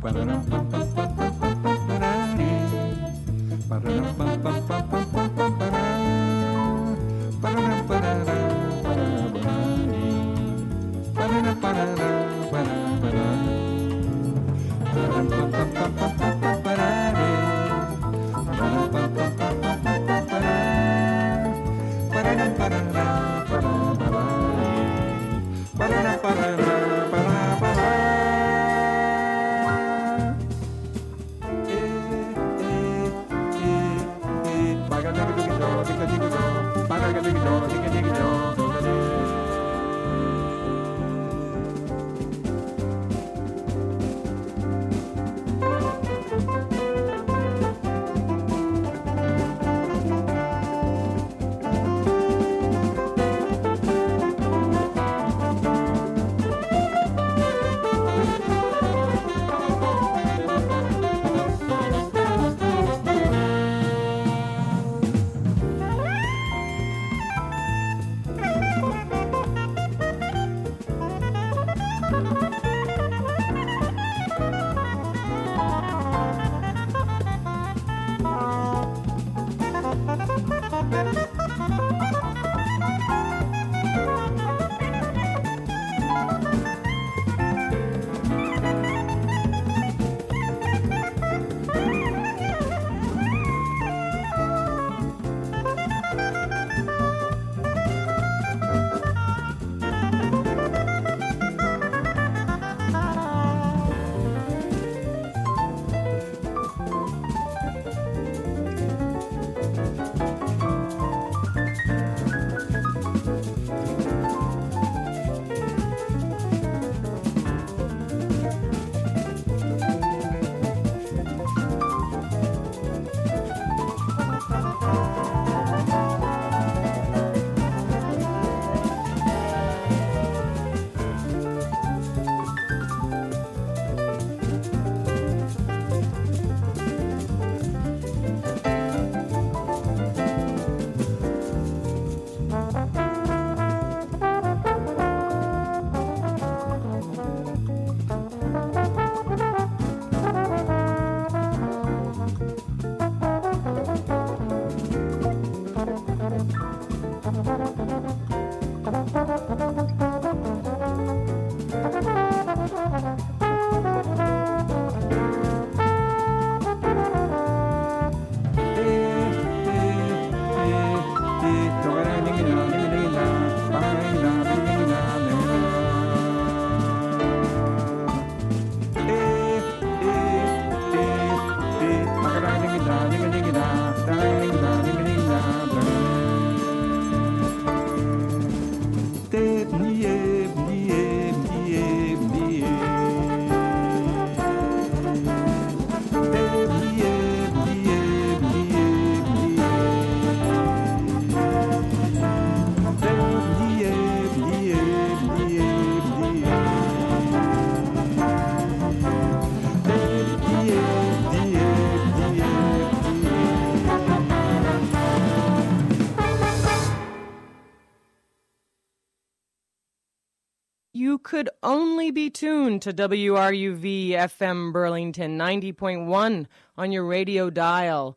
You could only be tuned to WRUV FM Burlington 90.1 on your radio dial.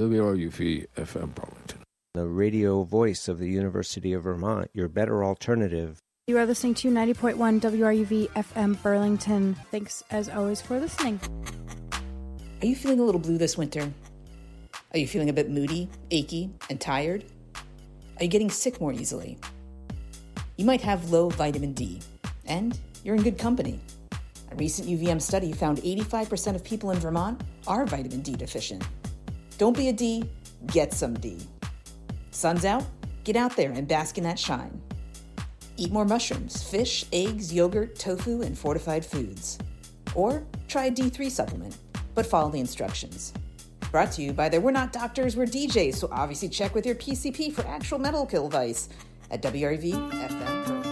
WRUV FM Burlington, the radio voice of the University of Vermont, your better alternative. You are listening to 90.1 WRUV FM Burlington. Thanks, as always, for listening. Are you feeling a little blue this winter? Are you feeling a bit moody, achy, and tired? Are you getting sick more easily? You might have low vitamin D, and you're in good company. A recent UVM study found 85% of people in Vermont are vitamin D deficient. Don't be a D, get some D. Sun's out, get out there and bask in that shine. Eat more mushrooms, fish, eggs, yogurt, tofu, and fortified foods. Or try a D3 supplement, but follow the instructions. Brought to you by the We're Not Doctors, We're DJs, so obviously check with your PCP for actual medical advice at WRUV FM Burlington.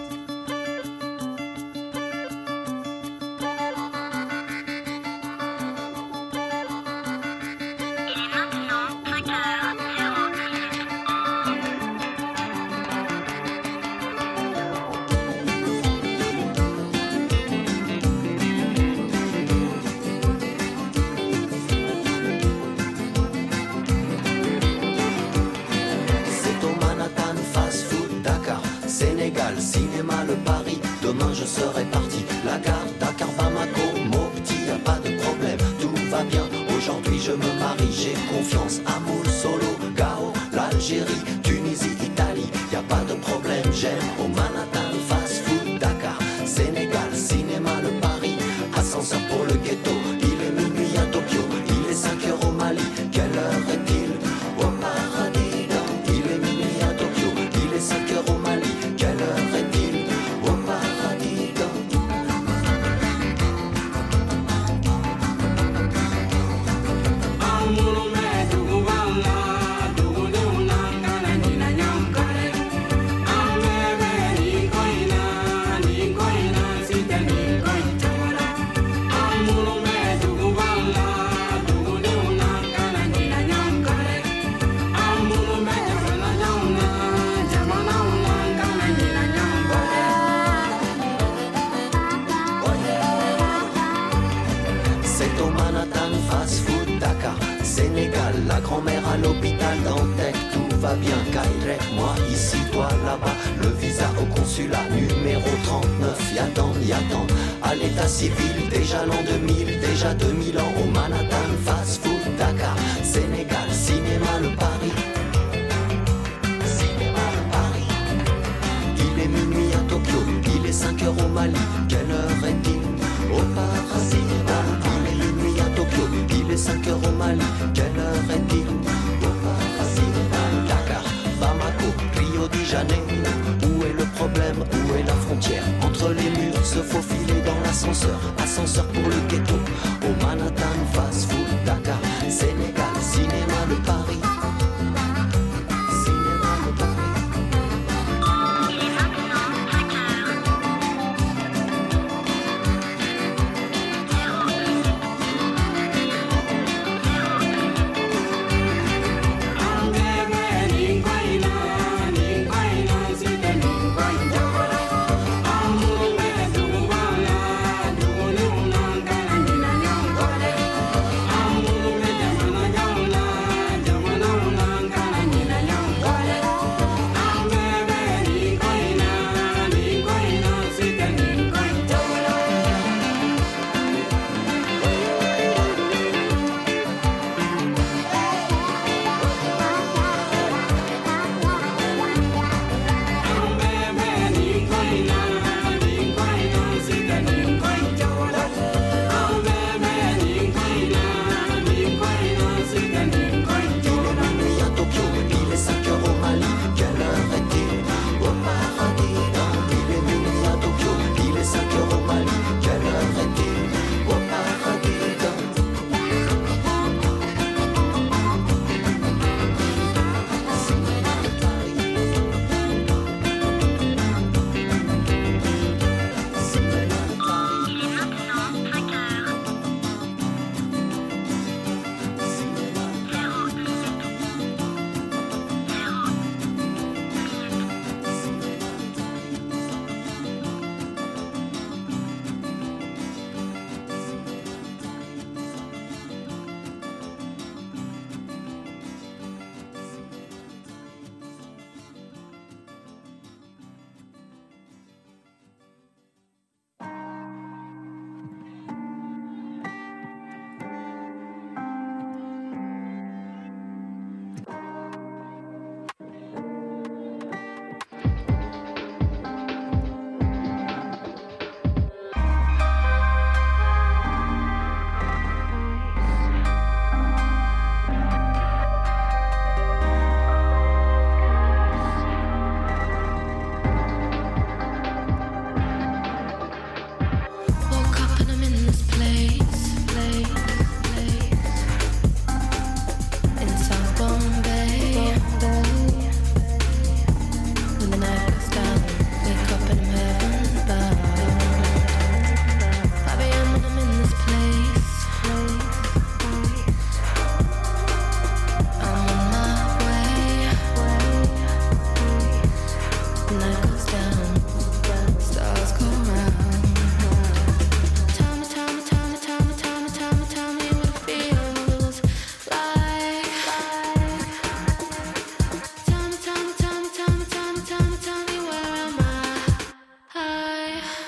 demain je serai parti. La gare, Dakar, Bamako, Mopti, y a pas de problème, tout va bien. Aujourd'hui je me marie, j'ai confiance, amour, solo, Gao, l'Algérie, Tunisie, Italie, y a pas de problème, j'aime au Manhattan, fast food, Dakar, Sénégal, cinéma, le Paris, ascenseur pour le ghetto, il est minuit à Tokyo, il est 5 heures au Mali, quelle heure est-il au paradis? Il est minuit à Tokyo, il est 5 heures au Mali, quelle heure est-il au paradis? C'est au Manhattan, fast food, Dakar, Sénégal, la grand-mère à l'hôpital Dantec, tout va bien, Kairek, moi ici, toi là-bas, le visa au consulat, numéro 39, y'attend, à l'état civil, déjà l'an 2000, déjà 2000 ans, au Manhattan, fast food, Dakar, Sénégal, cinéma, le Paris, cinéma, le Paris, il est minuit à Tokyo, il est 5 heures au Mali, quelle heure est-il au paradis? Il est minuit à Tokyo, il est 5 heures au Mali, quelle heure est-il au paradis? Dakar, Bamako, Rio de Janeiro, où est le problème, où est la frontière? Entre les murs, se faufiler dans l'ascenseur, ascenseur pour le ghetto, au Manhattan, fast food, Dakar, Sénégal, cinéma, le Paris, cinéma, le Paris.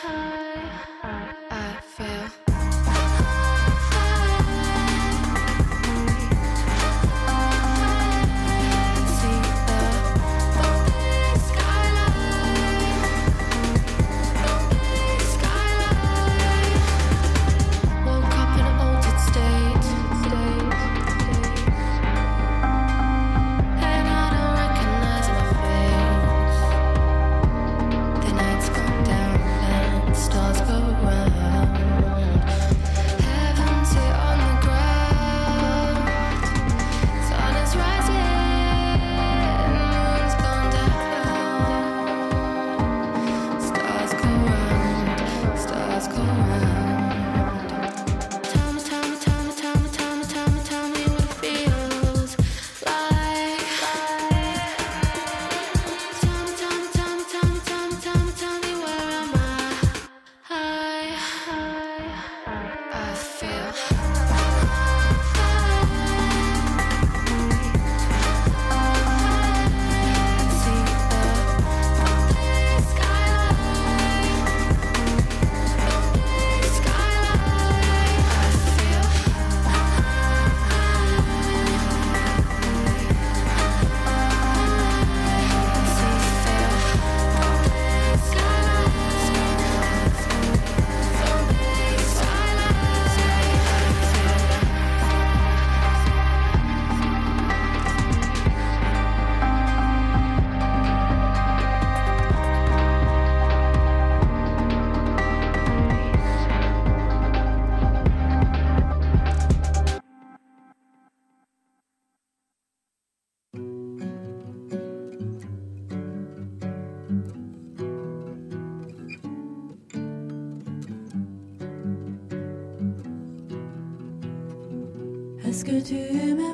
Est-ce que tu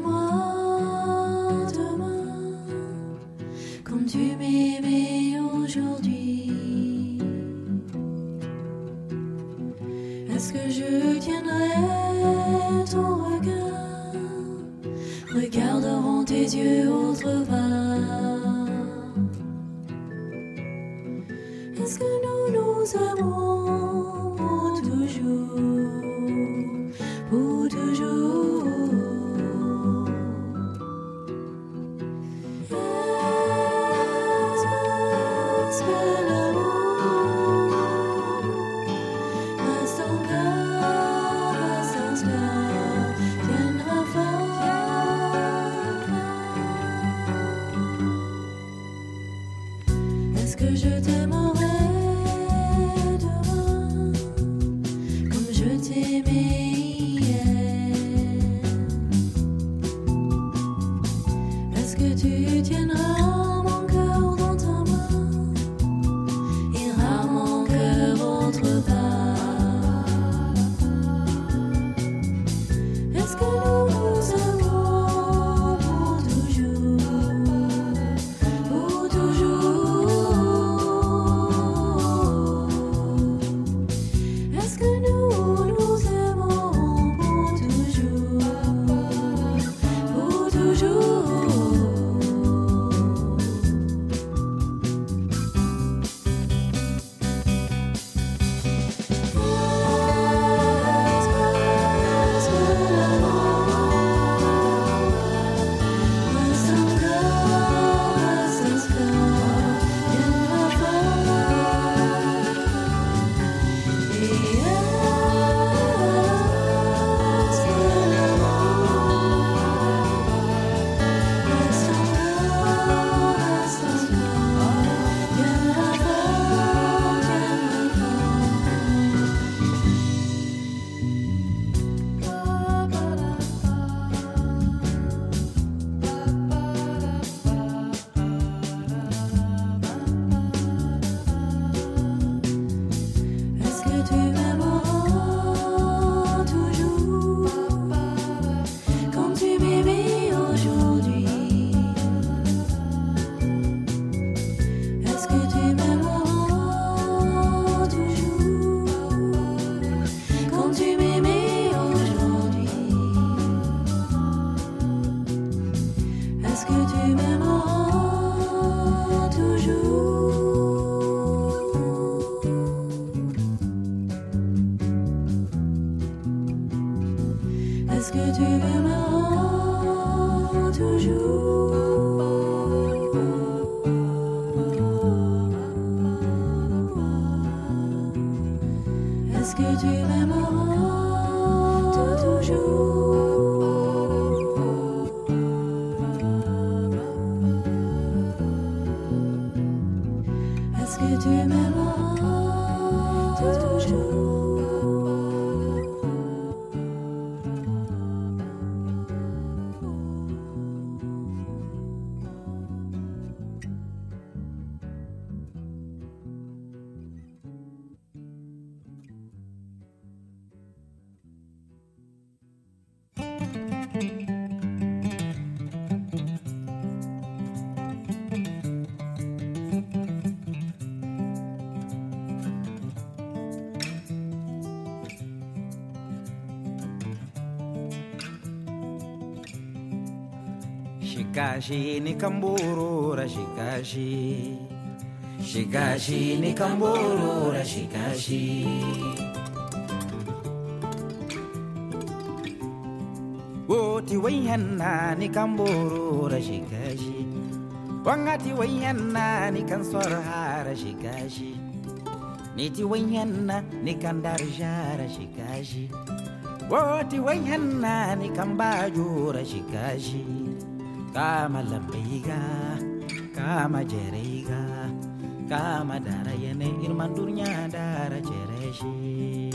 m'aimeras demain comme tu m'aimais aujourd'hui? Est-ce que je tiendrai ton regard, regarde devant tes yeux autre part? Est-ce que nous nous aimons pour toujours, pour toujours? Est-ce que l'amour reste encore, tiendra fort? Est-ce que je t'aimerai demain comme je t'aimais hier? Est-ce que tu tiendras mon cœur dans ta main, ira mon cœur autre part? Est-ce que nous nous aimons pour toujours, pour toujours? Est-ce que nous nous aimons Est-ce que tu m'aimeras toujours? Est-ce que tu m'aimeras toujours? Est-ce que tu m'aimeras toujours? Shikashi ni kamburura shikashi, shikashi ni kamburura shikashi. Woti wayana ni kamburura shikashi, wangati wayana ni kansorhara shikashi, niti wayana ni kandarjara shikashi, woti wayana ni kambajura shikashi. Kama lambiga, kama jerega, kama darayane irmandurnya dara jereshi.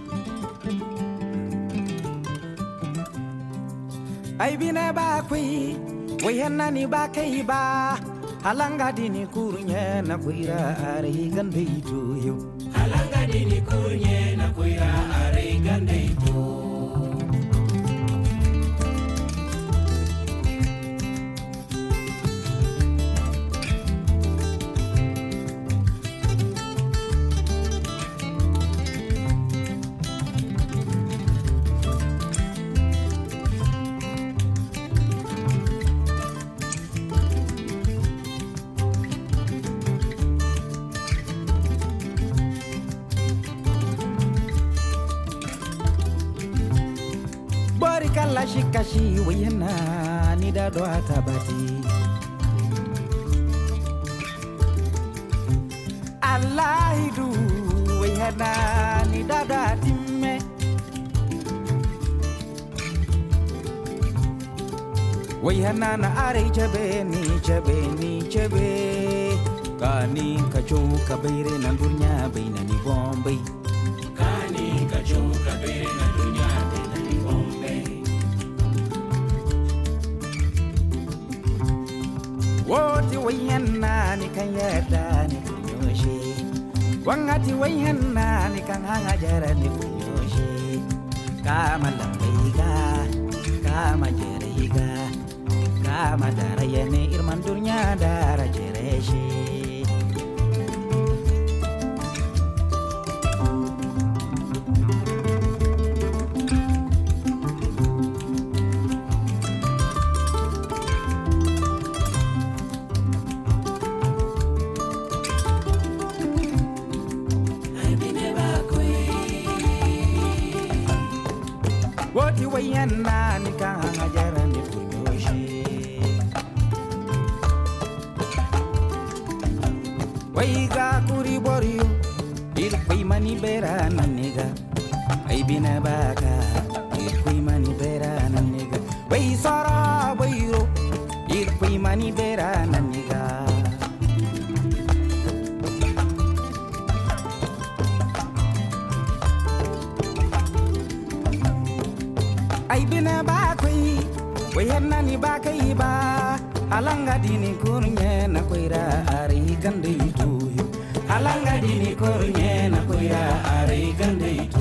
Ay bine bakwi, wayana ni bakai ba, halanga dini kurnya na kuira ari gandeitu yo. Halanga dini kurnya na kuira ari gandeitu. Kala shikashi wayana ni dado atabati Allahidu wayana ni dado atime wayana na are chabe ni chabe kani kacho kabire na dunya baina ni Bombay kani kacho kabire na dunya baina ni Bombay. Woti wayana ni kanyada ni kunyoshi, wangati wayana ni kanganga jara ni kunyoshi. Kama lambiga, kama jeriga, kama darayane irmandurnya dara jereshi. Woti wayana ni kanga jara ni kunyoshi, waiga kuri borio irkui mani bera naniga, ay bina baka irkui mani bera naniga, wai sara wairo irkui mani bera naniga. Ay bina bakwi, wayana ni bakai ba, halanga dini kurnya na koira ari gandeitu, halanga dini kurnya na koira ari gandeitu.